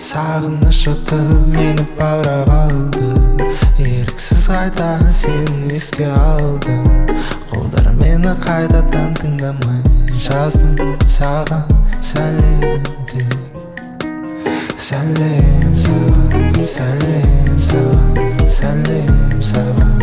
Сағыныш оты мені баурап алды. Еріксіз қайта сені еске алдым. Қолдар мені қайтадан тыңдамай жаздым саған сәлем деп. Сәлем саған, сәлем саған, сәлем саған.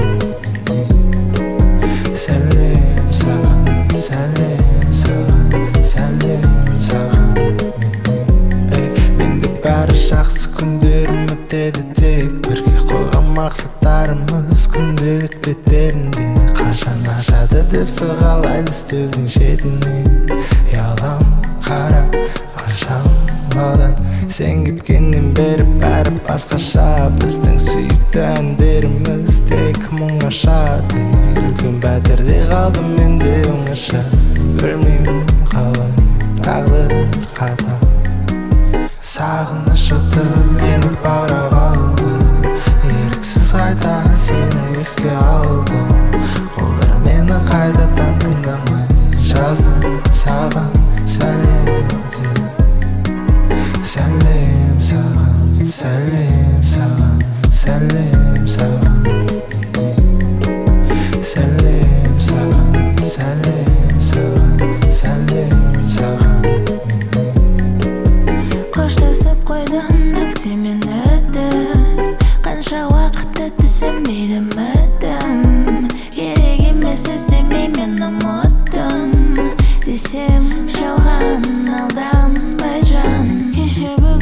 Сәлем саған, сәлем саған, сәлем саған. Менде бәрі жақсы, күндерім өтеді тек бірге қойған мақсаттарымыз күнделік беттерінде. Қашан ашады деп сығалайды үстелдің шетіне. Ұялам қарап қашам одан. Сен кеткеннен бері бәрі басқаша. Біздің сүйікті әндеріміз тек мұң ашады. Үлкен пәтерде қалдым менде оңаша. Білмеймін қалай тағдыр қатал. Сағыныш оты мені баурап алды. Еріксіз қайта сені еске алдым. Қолдар мені қайтадан тыңдамай жаздым саған сәлем деп. Сәлем саған, сәлем саған, сәлем саған. Сәлем саған, сәлем саған, сәлем саған. Қоштасып қойдың нүктемен өтіп. Қанша уақыт өтті сөнбейді үмітім. Керек емес іздемей мен ұмыттым десем жалған алданбай жан. Кеше бүгін